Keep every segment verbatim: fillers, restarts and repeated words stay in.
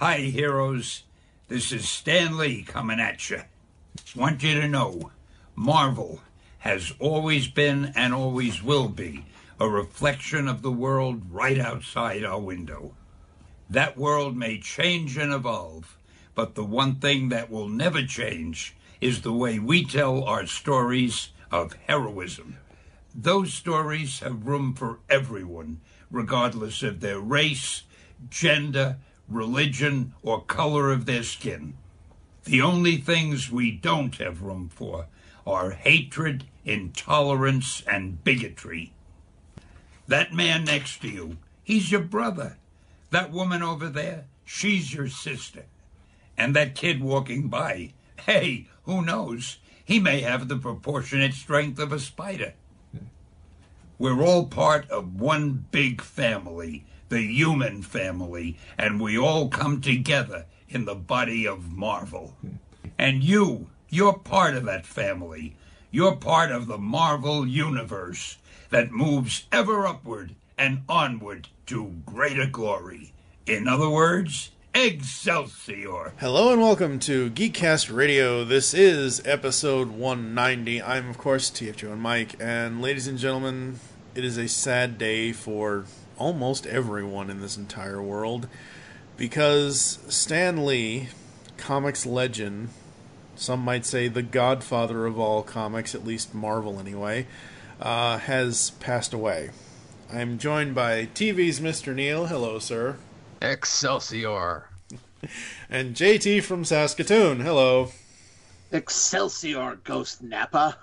Hi, heroes. This is Stan Lee coming at you. Want you to know, Marvel has always been and always will be a reflection of the world right outside our window. That world may change and evolve, but the one thing that will never change is the way we tell our stories of heroism. Those stories have room for everyone, regardless of their race, gender, religion, or color of their skin. The only things we don't have room for are hatred, intolerance, and bigotry. That man next to you, he's your brother. That woman over there, she's your sister. And that kid walking by, hey, who knows? He may have the proportionate strength of a spider. We're all part of one big family, the human family, and we all come together in the body of Marvel. And you, you're part of that family. You're part of the Marvel universe that moves ever upward and onward to greater glory. In other words, Excelsior! Hello and welcome to Geekcast Radio. This is episode one ninety. I'm, of course, T F Joe and Mike, and ladies and gentlemen, it is a sad day for almost everyone in this entire world, because Stan Lee, comics legend, some might say the godfather of all comics, at least Marvel anyway, uh, has passed away. I'm joined by T V's Mister Neil. Hello, sir. Excelsior. And J T from Saskatoon. Hello. Excelsior, Ghost Nappa.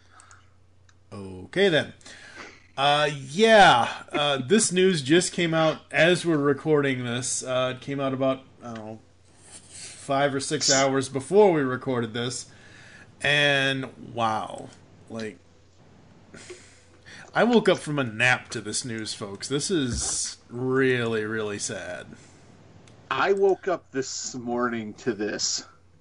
Okay, then. Uh, yeah, uh, this news just came out as we're recording this. Uh, it came out about, I don't know, five or six hours before we recorded this. And, wow. Like, I woke up from a nap to this news, folks. This is really, really sad. I woke up this morning to this.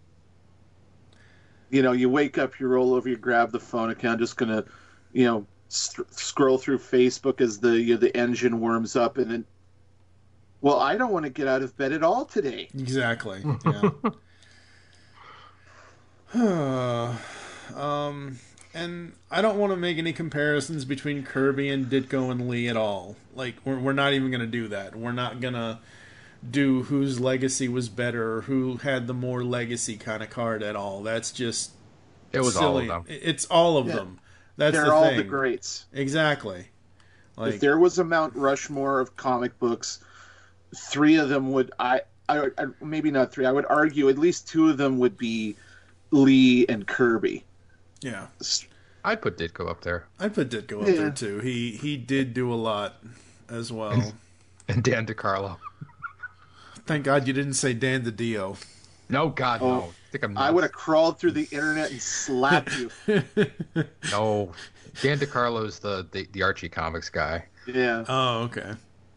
You know, you wake up, you roll over, you grab the phone, okay, I'm just going to, you know, st- scroll through Facebook as the you know, the engine warms up, and then, well, I don't want to get out of bed at all today. Exactly, yeah. um... And I don't want to make any comparisons between Kirby and Ditko and Lee at all. Like, we're, we're not even going to do that. We're not going to do whose legacy was better or who had the more legacy kind of card at all. That's just It was silly. all of them. It's all of Yeah. them. That's They're the all thing. the greats. Exactly. Like, If there was a Mount Rushmore of comic books, three of them would, I, I, I maybe not three, I would argue at least two of them would be Lee and Kirby. yeah. I'd put Ditko up there. I'd put Ditko up Yeah. there, too. He, he did do a lot as well. And Dan DeCarlo. Thank God you didn't say Dan DiDio. No, God, Oh, no. I think I'm I would have crawled through the internet and slapped you. No. Dan DeCarlo's the, the, the Archie Comics guy. Yeah. Oh, okay.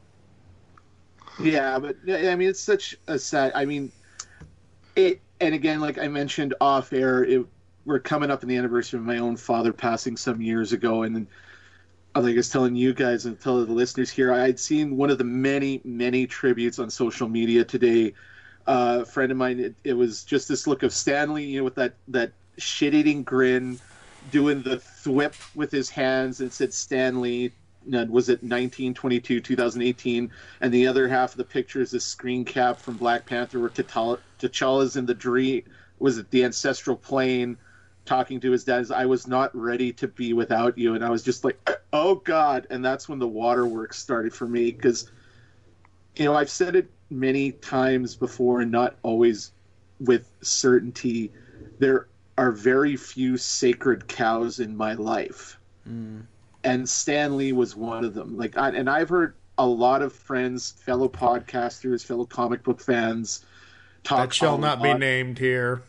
Yeah, but I mean, it's such a sad. I mean, it. And again, like I mentioned off air, it, we're coming up on the anniversary of my own father passing some years ago, and then, like I was telling you guys and telling the listeners here, I had seen one of the many, many tributes on social media today. Uh, a friend of mine, it, it was just this look of Stan Lee, you know, with that that shit-eating grin, doing the thwip with his hands, and it said Stan Lee. Was it nineteen twenty-two, twenty eighteen? And the other half of the picture is this screen cap from Black Panther where T'Challa, T'Challa's in the dream, was it the ancestral plane, talking to his dad. I was not ready to be without you. And I was just like, oh God. And that's when the waterworks started for me. Because, you know, I've said it many times before and not always with certainty. There are very few sacred cows in my life. Mm. And Stan Lee was one of them. Like, I, and I've heard a lot of friends, fellow podcasters, fellow comic book fans talk. That shall not be lot... named here.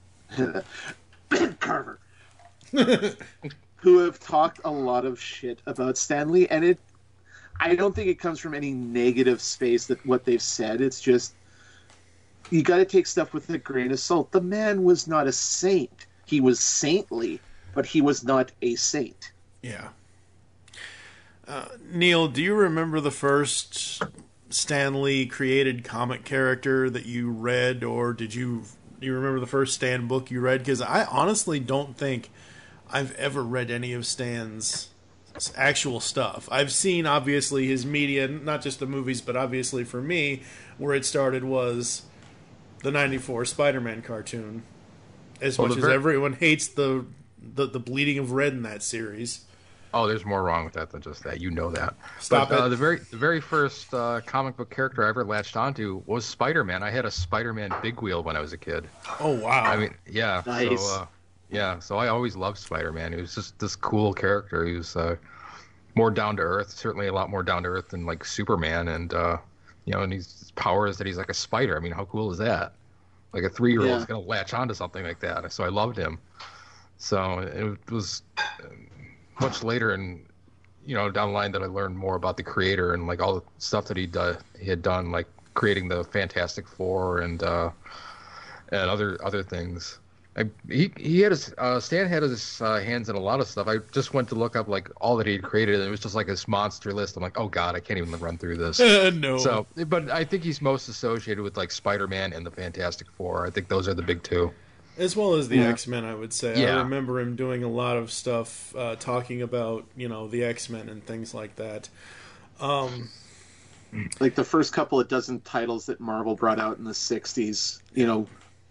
Carver. Who have talked a lot of shit about Stan Lee, and it. I don't think it comes from any negative space that what they've said. It's just you got to take stuff with a grain of salt. The man was not a saint. He was saintly, but he was not a saint. Yeah. Uh, Neil, do you remember the first Stan Lee created comic character that you read, or did you do you remember the first Stan book you read? Because I honestly don't think I've ever read any of Stan's actual stuff. I've seen, obviously, his media, not just the movies, but obviously for me, where it started was the ninety-four Spider-Man cartoon. As well, much as ver- everyone hates the, the the bleeding of red in that series. Oh, there's more wrong with that than just that. You know that. Stop but, it. Uh, the very the very first uh, comic book character I ever latched onto was Spider-Man. I had a Spider-Man Big Wheel when I was a kid. Oh, wow. I mean, yeah. Nice. So, uh, yeah, so I always loved Spider-Man. He was just this cool character. He was uh, more down to earth, certainly a lot more down to earth than like Superman. And, uh, you know, and he's, his power is that he's like a spider. I mean, how cool is that? Like a three-year-old is Yeah. going to latch onto something like that. So I loved him. So it was much later in, you know, down the line that I learned more about the creator and like all the stuff that he do, he had done, like creating the Fantastic Four and uh, and other other things. I, he he had his uh, Stan had his uh, hands in a lot of stuff. I just went to look up like all that he had created, and it was just like this monster list. I'm like, oh god, I can't even run through this. Uh, no. So, but I think he's most associated with like Spider-Man and the Fantastic Four. I think those are the big two. As well as the Yeah. X-Men, I would say. Yeah. I remember him doing a lot of stuff, uh, talking about, you know, the X-Men and things like that. Um, Like the first couple of dozen titles that Marvel brought out in the sixties, you know.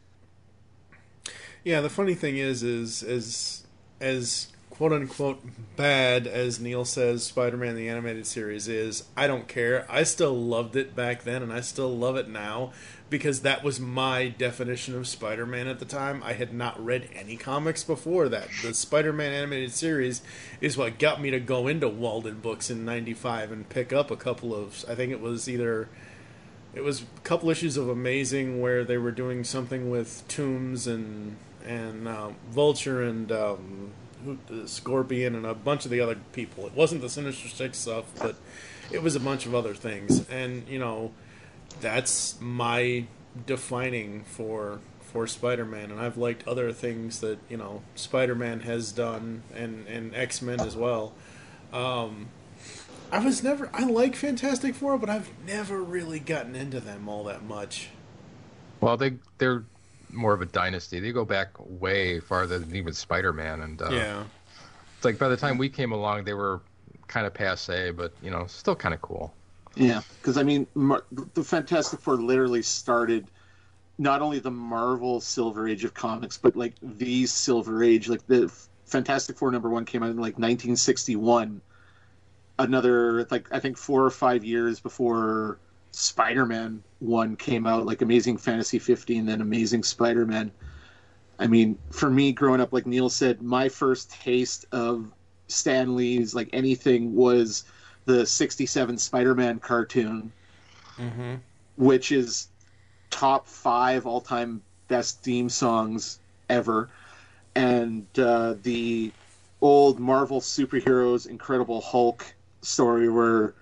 yeah, the funny thing is, is as as quote-unquote bad as Neil says Spider-Man the Animated Series is, I don't care. I still loved it back then, and I still love it now, because that was my definition of Spider-Man at the time. I had not read any comics before that. The Spider-Man Animated Series is what got me to go into Walden Books in ninety-five and pick up a couple of, I think it was either, it was a couple issues of Amazing where they were doing something with Tooms and, and uh, Vulture and um, who, uh, Scorpion and a bunch of the other people. It wasn't the Sinister Six stuff, but it was a bunch of other things. And, you know, that's my defining for for Spider-Man, and I've liked other things that, you know, Spider-Man has done, and, and X-Men as well. Um, I was never... I like Fantastic Four, but I've never really gotten into them all that much. Well, they they're more of a dynasty. They go back way farther than even Spider-Man, and uh, Yeah. it's like by the time we came along, they were kind of passe, but you know, still kind of cool. Yeah, because I mean, Mar- the Fantastic Four literally started not only the Marvel Silver Age of comics, but like the Silver Age. Like the Fantastic Four number one came out in like nineteen sixty-one. Another, like I think four or five years before Spider-Man one came out, like Amazing Fantasy fifteen, then Amazing Spider-Man. I mean, for me, growing up, like Neil said, my first taste of Stan Lee's like anything was the sixty-seven Spider-Man cartoon, Mm-hmm. which is top five all-time best theme songs ever, and uh, the old Marvel superheroes Incredible Hulk story where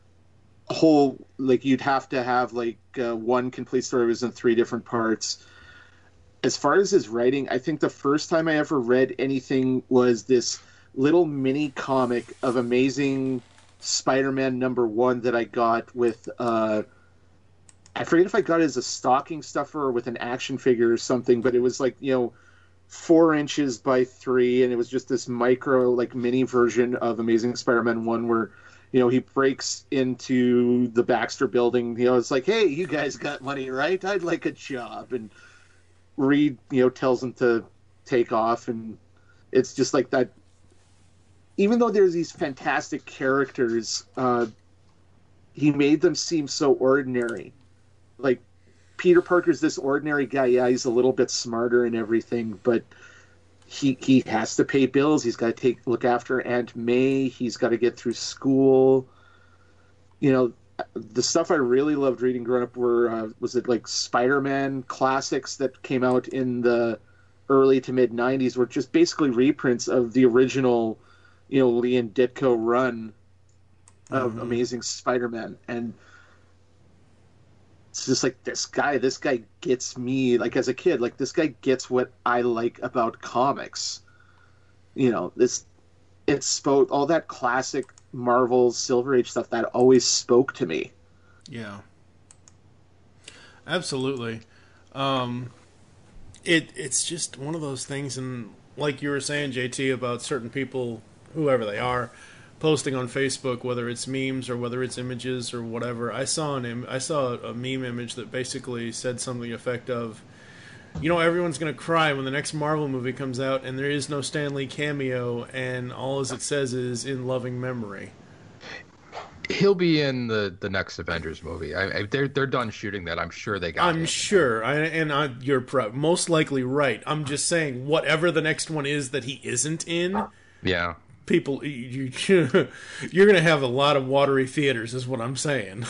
a whole, like, you'd have to have like uh, one complete story was in three different parts. As far as his writing, I think the first time I ever read anything was this little mini comic of Amazing Spider-Man number one that I got with, uh, I forget if I got it as a stocking stuffer or with an action figure or something, but it was like, you know, four inches by three, and it was just this micro, like, mini version of Amazing Spider-Man one where, you know, he breaks into the Baxter building. You know, it's like, hey, you guys got money, right? I'd like a job. And Reed, you know, tells him to take off, and it's just like that. Even though there's these fantastic characters, uh, he made them seem so ordinary. Like, Peter Parker's this ordinary guy. Yeah, he's a little bit smarter and everything, but he he has to pay bills. He's got to take look after Aunt May. He's got to get through school. You know, the stuff I really loved reading growing up were, uh, was it like Spider-Man classics that came out in the early to mid nineties, were just basically reprints of the original, you know, Lee and Ditko run of Mhm. Amazing Spider-Man. And it's just like, this guy, this guy gets me, like, as a kid, like, this guy gets what I like about comics. You know, this, it spoke, all that classic Marvel Silver Age stuff, that always spoke to me. Yeah. Absolutely. Um, it it's just one of those things, and like you were saying, J T, about certain people, whoever they are, posting on Facebook, whether it's memes or whether it's images or whatever. I saw an Im- I saw a meme image that basically said something to the effect of, you know, everyone's going to cry when the next Marvel movie comes out and there is no Stan Lee cameo, and all as it says is in loving memory. He'll be in the, the next Avengers movie. I, I, they're they're done shooting that. I'm sure they got. I'm him. sure, I, and I, you're pro- most likely right. I'm just saying, whatever the next one is that he isn't in, yeah, people, you, you, you're going to have a lot of watery theaters, is what I'm saying.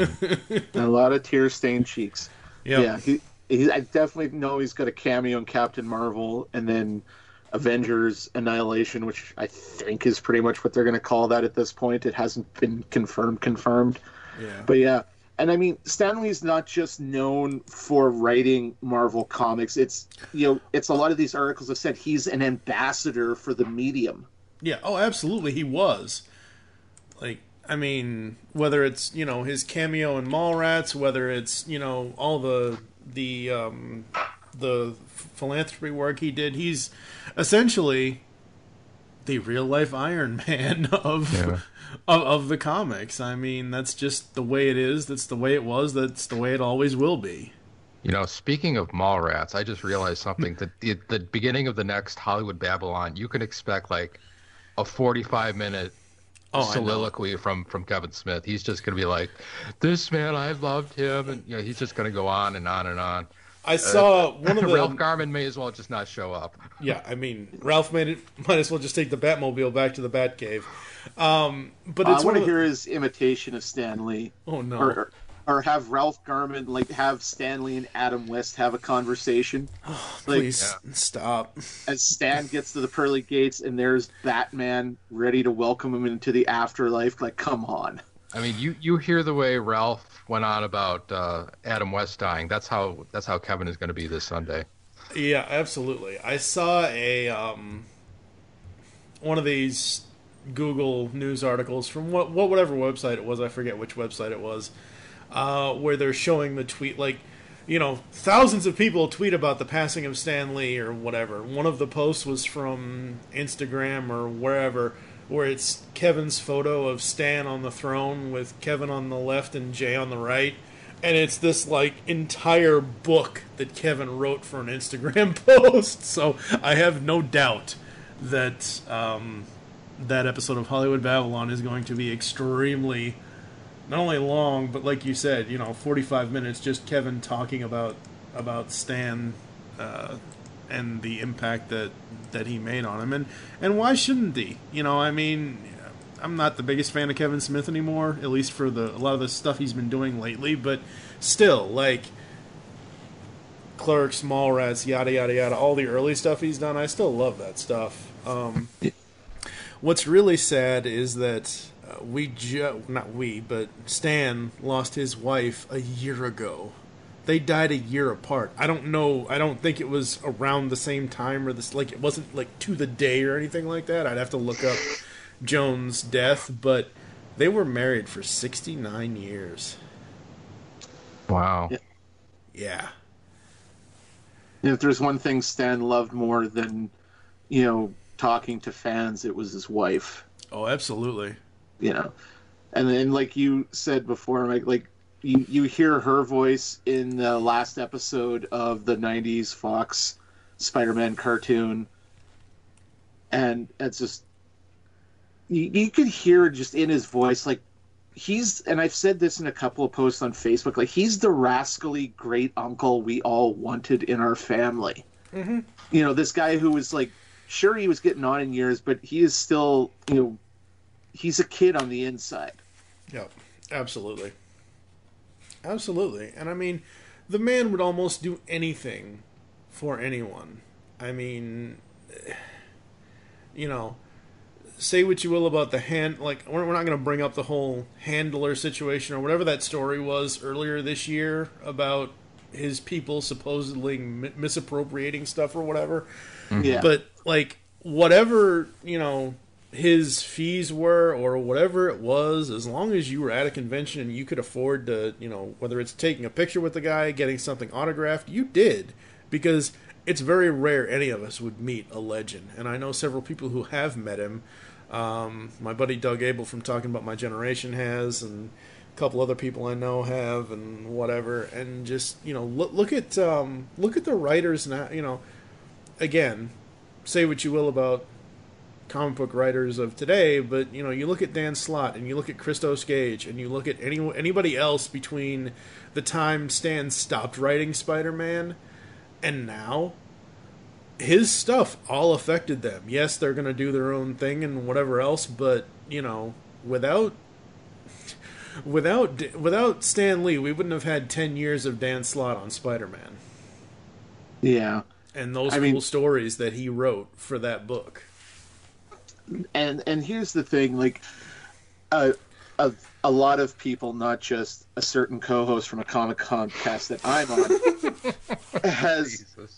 A lot of tear-stained cheeks. Yep. Yeah, he, he. I definitely know he's got a cameo in Captain Marvel, and then Avengers Annihilation, which I think is pretty much what they're going to call that at this point. It hasn't been confirmed, confirmed. Yeah. But yeah, and I mean, Stan Lee's not just known for writing Marvel comics. It's, you know, it's a lot of these articles have said he's an ambassador for the medium. Yeah, oh, absolutely, he was. Like, I mean, whether it's, you know, his cameo in Mallrats, whether it's, you know, all the the um, the philanthropy work he did, he's essentially the real life Iron Man of, yeah. of of the comics. I mean, that's just the way it is. That's the way it was. That's the way it always will be. You know, speaking of Mallrats, I just realized something. that the, the beginning of the next Hollywood Babylon, you can expect like a forty-five minute oh, soliloquy from from Kevin Smith. He's just going to be like, "This man, I loved him," and you know, he's just going to go on and on and on. I saw uh, one of the Ralph Garman may as well just not show up. Yeah, I mean, Ralph made it, might as well just take the Batmobile back to the Batcave. Um, but it's uh, I want to the... hear his imitation of Stan Lee. Oh no! Or, or, or have Ralph Garman like have Stan Lee and Adam West have a conversation. Oh, like, please yeah. stop. As Stan gets to the pearly gates and there's Batman ready to welcome him into the afterlife. Like, come on. I mean, you, you hear the way Ralph went on about uh, Adam West dying. That's how that's how Kevin is going to be this Sunday. Yeah, absolutely. I saw a um, one of these Google news articles from what, what whatever website it was. I forget which website it was, uh, where they're showing the tweet, like, you know, thousands of people tweet about the passing of Stan Lee or whatever. One of the posts was from Instagram or wherever, where it's Kevin's photo of Stan on the throne with Kevin on the left and Jay on the right. And it's this, like, entire book that Kevin wrote for an Instagram post. So I have no doubt that um, that episode of Hollywood Babylon is going to be extremely, not only long, but like you said, you know, forty-five minutes, just Kevin talking about, about Stan uh, and the impact that that he made on him, and and why shouldn't he? You know, I mean, I'm not the biggest fan of Kevin Smith anymore, at least for the a lot of the stuff he's been doing lately, but still, like, Clerks, Mallrats, yada yada yada, all the early stuff he's done, I still love that stuff. Um, what's really sad is that uh, we ju- not we, but Stan lost his wife a year ago. They died a year apart. I don't know. I don't think it was around the same time or this. Like, it wasn't like to the day or anything like that. I'd have to look up Joan's death, but they were married for sixty-nine years. Wow. Yeah. Yeah. If there's one thing Stan loved more than, you know, talking to fans, it was his wife. Oh, absolutely. You know, and then like you said before, Mike, like. You, you hear her voice in the last episode of the nineties Fox Spider-Man cartoon, and it's just you, you could hear just in his voice, like, he's, and I've said this in a couple of posts on Facebook, like, he's the rascally great uncle we all wanted in our family. Mm-hmm. You know, this guy who was like, sure, he was getting on in years, but he is still, you know, he's a kid on the inside. Yep, absolutely. Absolutely. And I mean, the man would almost do anything for anyone. I mean, you know, say what you will about the hand, like, we're not going to bring up the whole handler situation or whatever that story was earlier this year about his people supposedly misappropriating stuff or whatever. Yeah. But, like, whatever, you know, his fees were or whatever it was, as long as you were at a convention and you could afford to, you know, whether it's taking a picture with the guy, getting something autographed, you did. Because it's very rare any of us would meet a legend. And I know several people who have met him. Um, my buddy Doug Abel from Talking About My Generation has, and a couple other people I know have, and whatever. And just, you know, look, look at um, look at the writers now. You know, again, say what you will about comic book writers of today, but you know, you look at Dan Slott and you look at Christos Gage and you look at any anybody else between the time Stan stopped writing Spider-Man and now, his stuff all affected them. Yes, they're going to do their own thing and whatever else, but you know, without without without Stan Lee, we wouldn't have had ten years of Dan Slott on Spider-Man. Yeah, and those I cool mean, stories that he wrote for that book. And and here's the thing, like, a a, a lot of people, not just a certain co-host from a Comic Con cast that I'm on, has. Jesus.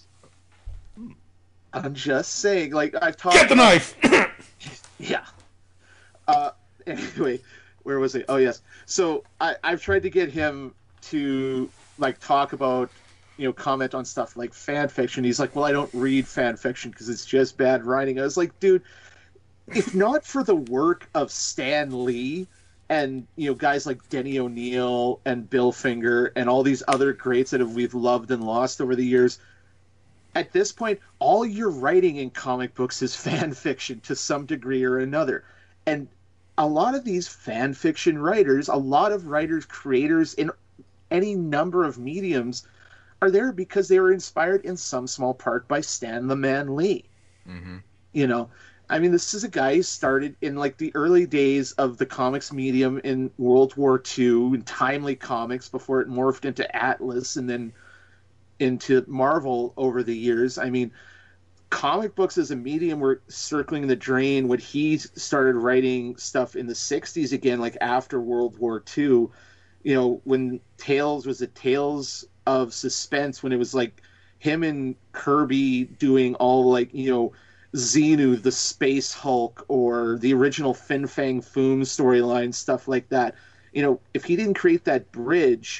I'm just saying, like, I've talked. Get the about, knife. Yeah. Uh. Anyway, where was it? Oh yes. So I I've tried to get him to like talk about, you know, comment on stuff like fan fiction. He's like, well, I don't read fan fiction because it's just bad writing. I was like, dude. If not for the work of Stan Lee and, you know, guys like Denny O'Neil and Bill Finger and all these other greats that have, we've loved and lost over the years, at this point, all you're writing in comic books is fan fiction to some degree or another. And a lot of these fan fiction writers, a lot of writers, creators in any number of mediums are there because they were inspired in some small part by Stan the Man Lee. Mm-hmm. You know, I mean, this is a guy who started in like the early days of the comics medium in World War Two and Timely Comics before it morphed into Atlas and then into Marvel over the years. I mean, comic books as a medium were circling the drain when he started writing stuff in the sixties again, like after World War Two. You know, when Tales was a Tales of Suspense, when it was like him and Kirby doing all like, you know, Xenu, the Space Hulk, or the original Fin Fang Foom storyline, stuff like that. You know, if he didn't create that bridge,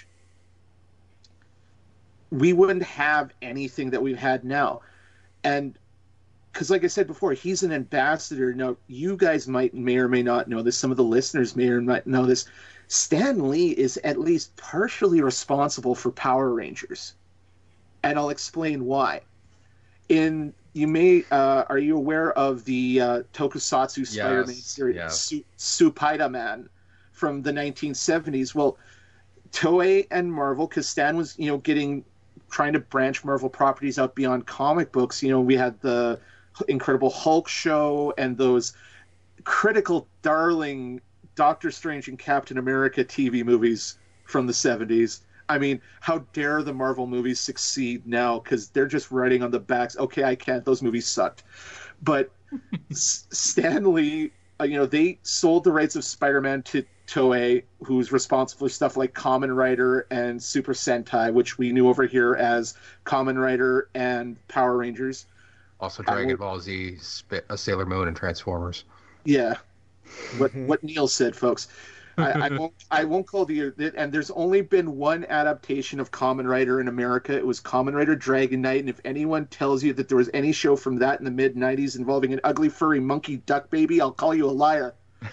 we wouldn't have anything that we've had now. And because, like I said before, he's an ambassador. Now, you guys might may or may not know this. Some of the listeners may or might know this. Stan Lee is at least partially responsible for Power Rangers. And I'll explain why. In You may uh, are you aware of the uh, Tokusatsu Spider-Man yes, series, yes. Su- Spider-Man from the nineteen seventies? Well, Toei and Marvel, because Stan was, you know, getting trying to branch Marvel properties out beyond comic books. You know, we had the Incredible Hulk show and those critical darling Doctor Strange and Captain America T V movies from the seventies. I mean, how dare the Marvel movies succeed now, because they're just writing on the backs. Okay, I can't. Those movies sucked. But Stan Lee, uh, you know, they sold the rights of Spider-Man to Toei, who's responsible for stuff like Kamen Rider and Super Sentai, which we knew over here as Kamen Rider and Power Rangers. Also Dragon Ball Z, Sp- uh, Sailor Moon, and Transformers. Yeah. What, what Neil said, folks. I, I won't. I won't call the. And there's only been one adaptation of Kamen Rider in America. It was Kamen Rider Dragon Knight. And if anyone tells you that there was any show from that in the mid nineties involving an ugly furry monkey duck baby, I'll call you a liar.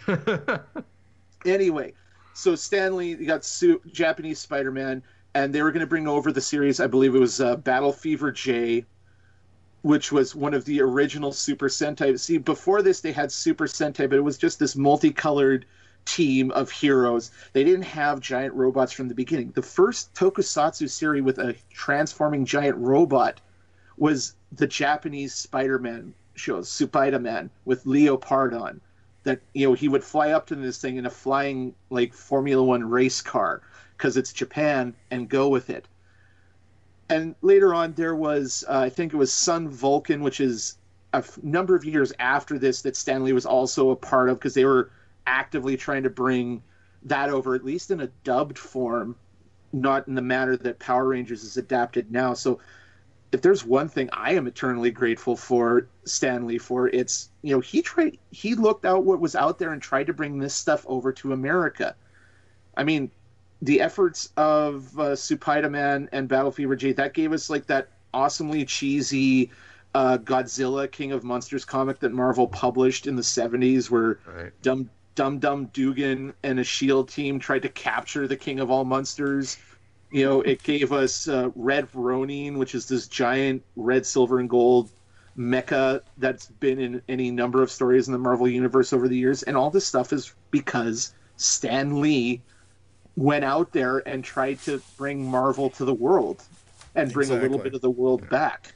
Anyway, so Stan Lee, you got Su- Japanese Spider-Man, and they were going to bring over the series. I believe it was uh, Battle Fever J, which was one of the original Super Sentai. See, before this they had Super Sentai, but it was just this multicolored team of heroes. They didn't have giant robots from the beginning. The first Tokusatsu series with a transforming giant robot was the Japanese Spider-Man show, Spider-Man, with Leopardon. That, you know, he would fly up to this thing in a flying, like, Formula One race car, because it's Japan, and go with it. And later on, there was, uh, I think it was Sun Vulcan, which is a f- number of years after this that Stan Lee was also a part of, because they were actively trying to bring that over, at least in a dubbed form, not in the manner that Power Rangers is adapted now. So if there's one thing I am eternally grateful for Stan Lee for, it's, you know, he tried, he looked out what was out there and tried to bring this stuff over to America. I mean, the efforts of uh, Spider-Man and Battle Fever J, that gave us like that awesomely cheesy uh, Godzilla King of Monsters comic that Marvel published in the seventies, where Right. Dum Dum Dum Dugan and a SHIELD team tried to capture the King of all monsters. You know, it gave us uh, Red Ronin, which is this giant red, silver, and gold mecha that's been in any number of stories in the Marvel Universe over the years. And all this stuff is because Stan Lee went out there and tried to bring Marvel to the world and bring a little Exactly. bit of the world back.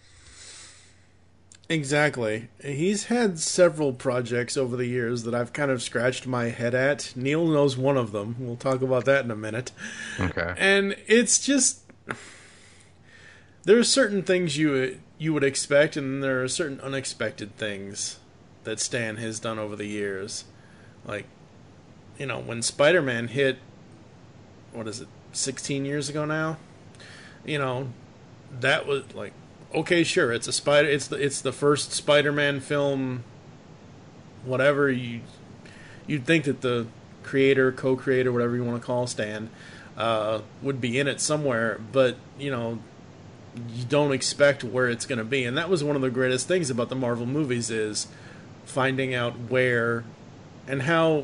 Exactly. He's had several projects over the years that I've kind of scratched my head at. Neil knows one of them. We'll talk about that in a minute. Okay. And it's just, there are certain things you you would expect, and there are certain unexpected things that Stan has done over the years. Like, you know, when Spider-Man hit, what is it, sixteen years ago now? You know, that was like, okay, sure, it's a spider. It's the it's the first Spider-Man film. Whatever you, you'd think that the creator, co-creator, whatever you want to call Stan, uh, would be in it somewhere. But you know, you don't expect where it's going to be, and that was one of the greatest things about the Marvel movies is finding out where and how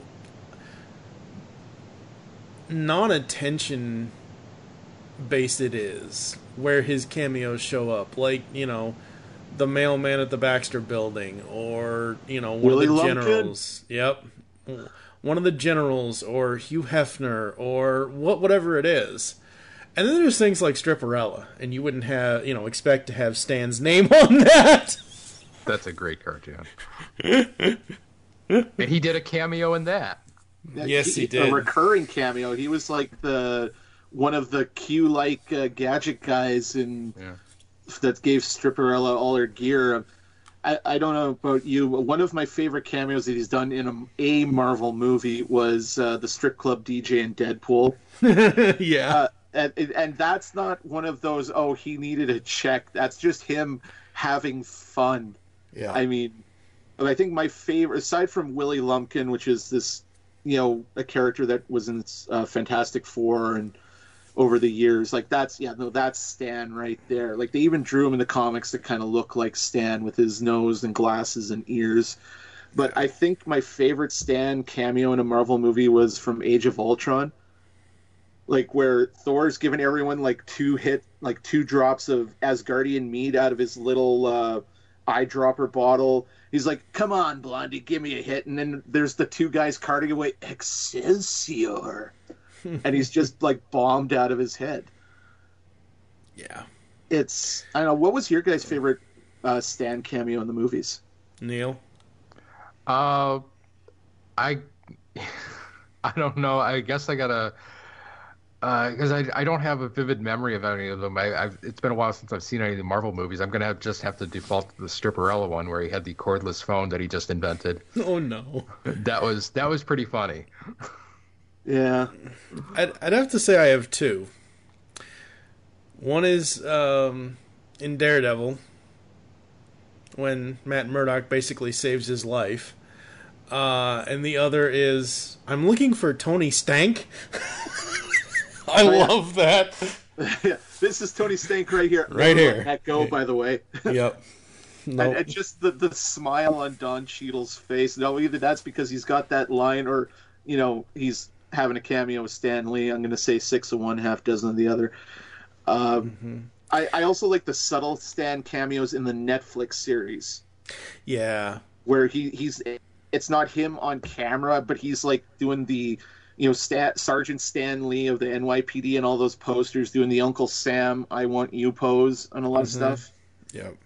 non-attention based it is, where his cameos show up, like, you know, the mailman at the Baxter Building, or, you know, one Willie of the Lumpkin? generals. Yep. One of the generals, or Hugh Hefner, or what, whatever it is. And then there's things like Stripperella, and you wouldn't have, you know, expect to have Stan's name on that. That's a great cartoon. And he did a cameo in that. Yes, he did. A recurring cameo. He was like the one of the Q-like uh, gadget guys in Yeah. that gave Stripperella all her gear. I, I don't know about you, but one of my favorite cameos that he's done in a, a Marvel movie was uh, the strip club D J in Deadpool. Yeah. Uh, and, and that's not one of those, oh, he needed a check. That's just him having fun. Yeah. I mean, I think my favorite, aside from Willie Lumpkin, which is this, you know, a character that was in uh, Fantastic Four and over the years, like that's, yeah, no, that's Stan right there. Like they even drew him in the comics to kind of look like Stan with his nose and glasses and ears. But I think my favorite Stan cameo in a Marvel movie was from Age of Ultron. Like where Thor's giving everyone like two hit, like two drops of Asgardian mead out of his little uh, eyedropper bottle. He's like, "Come on, Blondie, give me a hit." And then there's the two guys carting away, Excelsior, and he's just like bombed out of his head. Yeah. It's, I don't know. What was your guys' favorite uh, Stan cameo in the movies? Neil? Uh, I, I don't know. I guess I gotta, because I I don't have a vivid memory of any of them. I, I've it's been a while since I've seen any of the Marvel movies. I'm gonna have, just have to default to the Stripperella one where he had the cordless phone that he just invented. Oh, no. That was that was pretty funny. Yeah. I'd, I'd have to say I have two. One is um, in Daredevil, when Matt Murdock basically saves his life. Uh, and the other is, I'm looking for Tony Stank. I Oh, yeah. love that. This is Tony Stank right here. Right Never here. let that go, by the way. Yep. And, Nope. and just the, the smile on Don Cheadle's face. No, either that's because he's got that line, or, you know, he's having a cameo with Stan Lee. I'm going to say six of one, half dozen of the other. Um, Mm-hmm. I, I also like the subtle Stan cameos in the Netflix series, Yeah. where he, he's it's not him on camera, but he's like doing the, you know, Stat, Sergeant Stan Lee of the N Y P D and all those posters, doing the Uncle Sam I want you pose on a lot of stuff. Yep.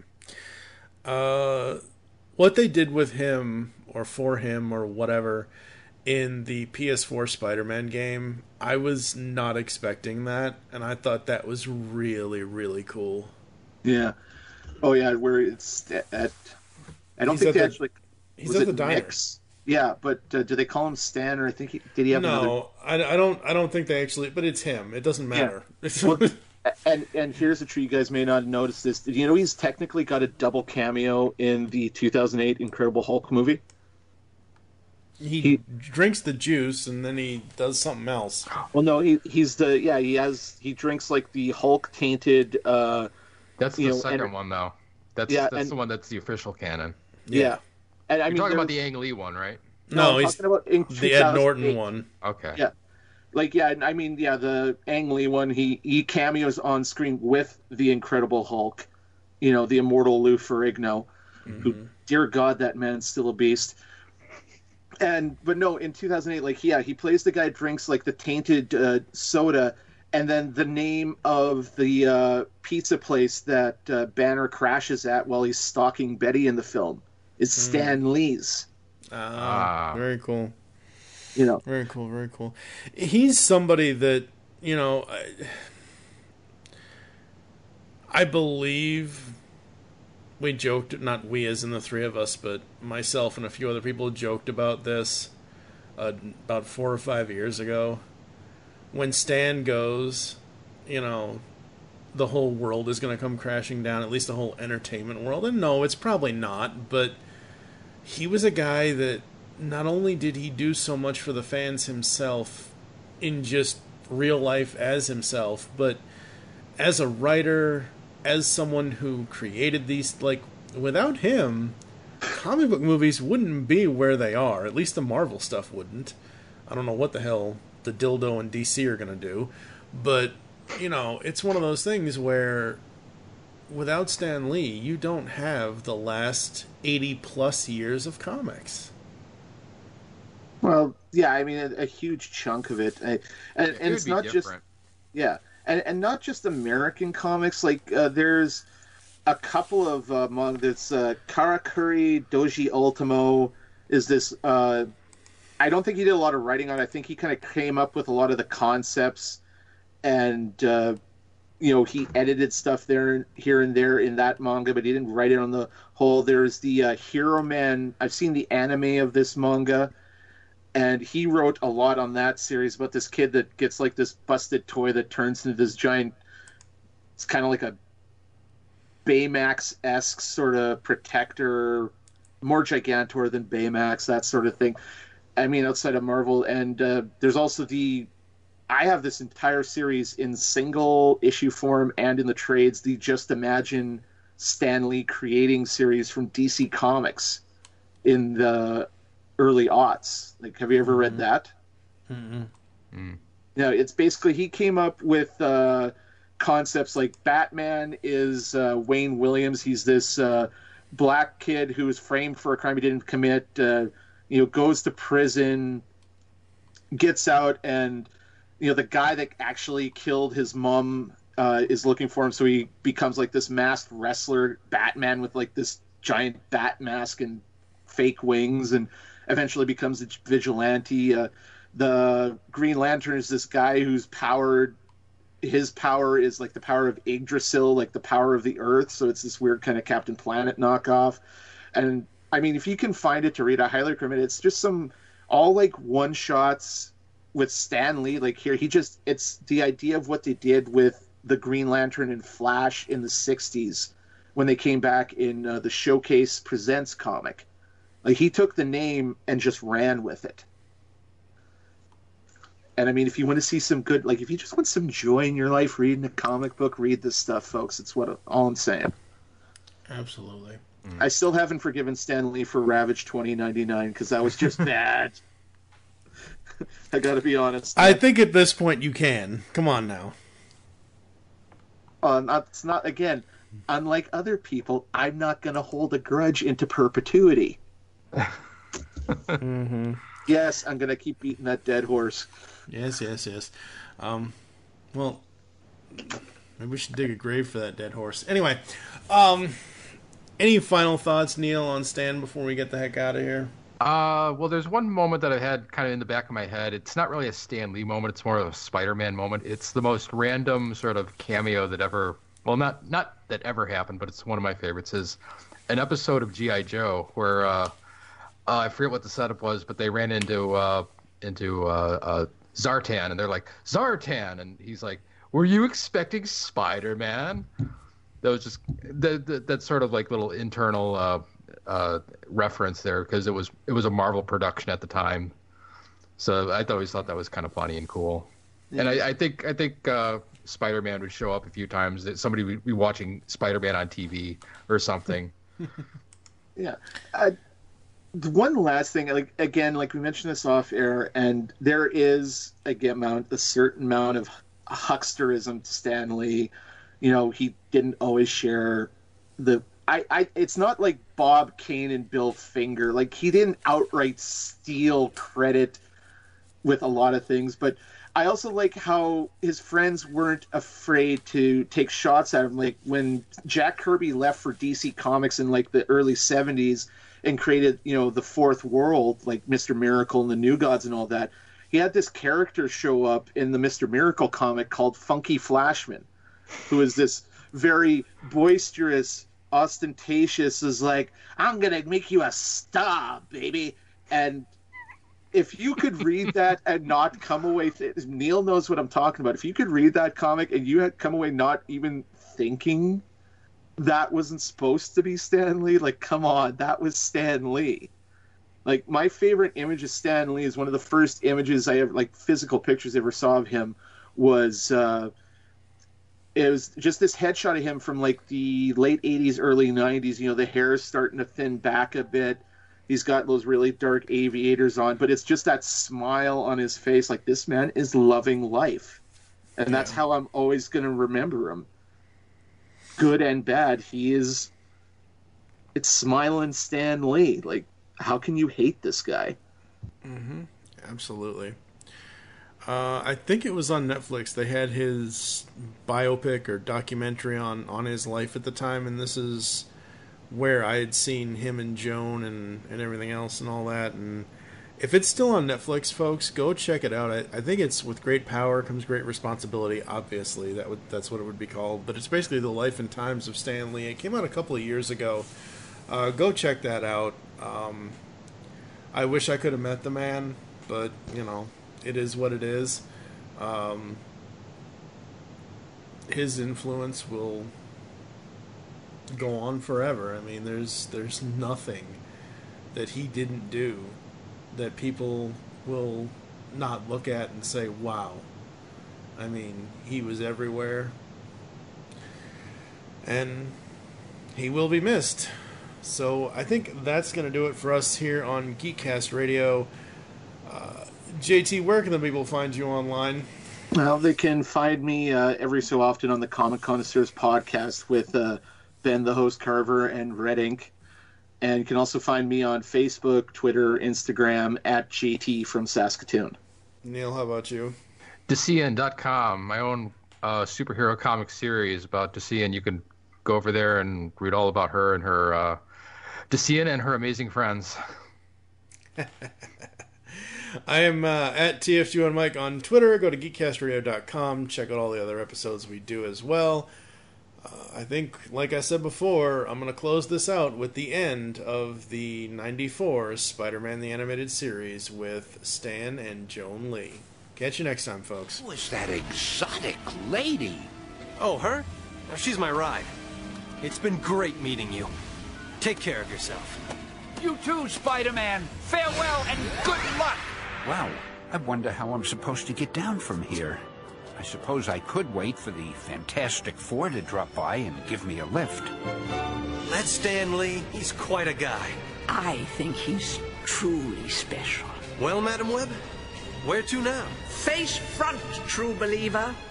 Uh, what they did with him, or for him, or whatever, in the P S four Spider-Man game, I was not expecting that, and I thought that was really, really cool. Yeah. Oh yeah, where it's at. I don't He's think at they the- actually. He's was at it the diner. Mix? Yeah, but uh, do they call him Stan, or I think he, did he have another? No, I, I don't. I don't think they actually. But it's him. It doesn't matter. Well, And and here's a treat, you guys may not have noticed this. Did you know he's technically got a double cameo in the two thousand eight Incredible Hulk movie? He, He- drinks the juice and then he does something else. Well, no, he he's the yeah he has he drinks like the Hulk tainted uh That's the you know, second and- one, though. That's Yeah, that's and- the one that's the official canon. yeah. And I You're mean, talking about the there's- Ang Lee one, right? No, I'm he's talking about in the Ed Norton two thousand eight. one. Okay. Yeah. Like yeah, I mean yeah, the Ang Lee one. He he cameos on screen with the Incredible Hulk, you know, the immortal Lou Ferrigno, who, dear God, that man's still a beast. And but no, in two thousand eight, like yeah, he plays the guy who drinks like the tainted uh, soda, and then the name of the uh, pizza place that uh, Banner crashes at while he's stalking Betty in the film is Stan Lee's. Ah, Ah. very cool. You know, Very cool, very cool. He's somebody that, you know, I, I believe we joked, not we as in the three of us, but myself and a few other people joked about this uh, about four or five years ago. When Stan goes, you know, the whole world is going to come crashing down, at least the whole entertainment world. And no, it's probably not, but he was a guy that not only did he do so much for the fans himself in just real life as himself, but as a writer, as someone who created these, like, without him, comic book movies wouldn't be where they are. At least the Marvel stuff wouldn't. I don't know what the hell the dildo and D C are going to do, but, you know, it's one of those things where without Stan Lee, you don't have the last eighty plus years of comics. well, yeah, I mean, a, a huge chunk of it, I, and, It and would it's be not just different. yeah, and and not just American comics. Like uh, there's a couple of uh, manga. That's uh, Karakuri Doji Ultimo is this. Uh, I don't think he did a lot of writing on it. I think he kind of came up with a lot of the concepts, and uh, you know he edited stuff there, here and there in that manga, but he didn't write it on the whole. There's the uh, Hero Man. I've seen the anime of this manga. And he wrote a lot on that series about this kid that gets like this busted toy that turns into this giant. It's kind of like a Baymax-esque sort of protector, more Gigantor than Baymax, that sort of thing. I mean, outside of Marvel, and uh, there's also the. I have this entire series in single issue form and in the trades. The Just Imagine Stan Lee creating series from D C Comics in the early aughts. Like, have you ever read that? Mm-hmm. Mm. No, it's basically he came up with uh, concepts like Batman is uh, Wayne Williams. He's this uh, black kid who was framed for a crime he didn't commit. Uh, you know, goes to prison, gets out, and you know the guy that actually killed his mom uh, is looking for him. So he becomes like this masked wrestler, Batman with like this giant bat mask and fake wings, and eventually becomes a vigilante. Uh, the Green Lantern is this guy who's powered. His power is like the power of Yggdrasil, like the power of the Earth. So it's this weird kind of Captain Planet knockoff. And I mean, if you can find it to read, I highly recommend it. It's just some all like one shots with Stan Lee. Like here, he just it's the idea of what they did with the Green Lantern and Flash in the sixties when they came back in uh, the Showcase Presents comic. Like he took the name and just ran with it. And I mean, if you want to see some good, like if you just want some joy in your life reading a comic book, read this stuff, folks. It's what all I'm saying. Absolutely. I still haven't forgiven Stan Lee for Ravage twenty ninety-nine because that was just bad. I gotta be honest. I think at this point you can. Come on now. Uh, not, it's not again. Unlike other people, I'm not gonna hold a grudge into perpetuity. Mm-hmm. Yes, I'm gonna keep beating that dead horse. Yes, yes, yes. Um, well, maybe we should dig a grave for that dead horse. Anyway, um, any final thoughts, Neil, on Stan before we get the heck out of here? Uh, well, there's one moment that I had kind of in the back of my head. It's not really a Stan Lee moment. It's more of a Spider-Man moment. It's the most random sort of cameo that ever, well, not not that ever happened, but it's one of my favorites. Is an episode of G I. Joe where uh, uh, I forget what the setup was, but they ran into uh, into uh, uh, Zartan, and they're like, Zartan, and he's like, were you expecting Spider-Man? That was just that, that that's sort of like little internal uh, uh, reference there because it was it was a Marvel production at the time. So I always thought that was kind of funny and cool. Yeah. And I, I think I think uh, Spider-Man would show up a few times. That somebody would be watching Spider-Man on T V or something. Yeah. Uh, one last thing, like again, like we mentioned this off air, and there is again amount a certain amount of hucksterism to Stan Lee. You know, he didn't always share the. I, I. It's not like Bob Kane and Bill Finger. Like he didn't outright steal credit with a lot of things, but I also like how his friends weren't afraid to take shots at him. Like when Jack Kirby left for D C Comics in like the early seventies and created, you know, the Fourth World, like Mister Miracle and the New Gods and all that, he had this character show up in the Mister Miracle comic called Funky Flashman, who is this very boisterous, ostentatious, is like, I'm going to make you a star, baby. And if you could read that and not come away, th- Neil knows what I'm talking about. If you could read that comic and you had come away not even thinking that wasn't supposed to be Stan Lee, like, come on, that was Stan Lee. Like, my favorite image of Stan Lee is one of the first images I ever, like, physical pictures I ever saw of him was, uh, it was just this headshot of him from, like, the late eighties, early nineties. You know, the hair is starting to thin back a bit. He's got those really dark aviators on, but it's just that smile on his face. Like, this man is loving life. And that's how I'm always going to remember him. Good and bad. He is, it's smiling Stan Lee. Like, how can you hate this guy? Mm-hmm. Absolutely. Uh, I think it was on Netflix. They had his biopic or documentary on, on his life at the time, and this is where I had seen him and Joan and, and everything else and all that. And if it's still on Netflix, folks, go check it out. I, I think it's With Great Power Comes Great Responsibility, obviously. That would that's what it would be called. But it's basically the life and times of Stan Lee. It came out a couple of years ago. Uh, go check that out. Um, I wish I could have met the man, but, you know, it is what it is. Um, his influence will go on forever. I mean, there's there's nothing that he didn't do that people will not look at and say, wow. I mean, he was everywhere. And he will be missed. So I think that's going to do it for us here on Geekcast Radio. Uh, J T, where can the people find you online? Well, they can find me uh, every so often on the Comic Connoisseurs podcast with uh, Ben, the host Carver, and Red Ink. And you can also find me on Facebook, Twitter, Instagram, at J T from Saskatoon. Neil, how about you? Decian dot com, my own uh, superhero comic series about Decian. You can go over there and read all about her and her uh, Decian and her amazing friends. I am uh, at T F G one Mike on Twitter. Go to geekcast radio dot com. Check out all the other episodes we do as well. Uh, I think, like I said before, I'm going to close this out with the end of the ninety-four Spider-Man the Animated Series with Stan and Joan Lee. Catch you next time, folks. Who is that exotic lady? Oh, her? Now, she's my ride. It's been great meeting you. Take care of yourself. You too, Spider-Man. Farewell and good luck. Well, I wonder how I'm supposed to get down from here. I suppose I could wait for the Fantastic Four to drop by and give me a lift. That's Stan Lee. He's quite a guy. I think he's truly special. Well, Madam Webb, where to now? Face front, true believer.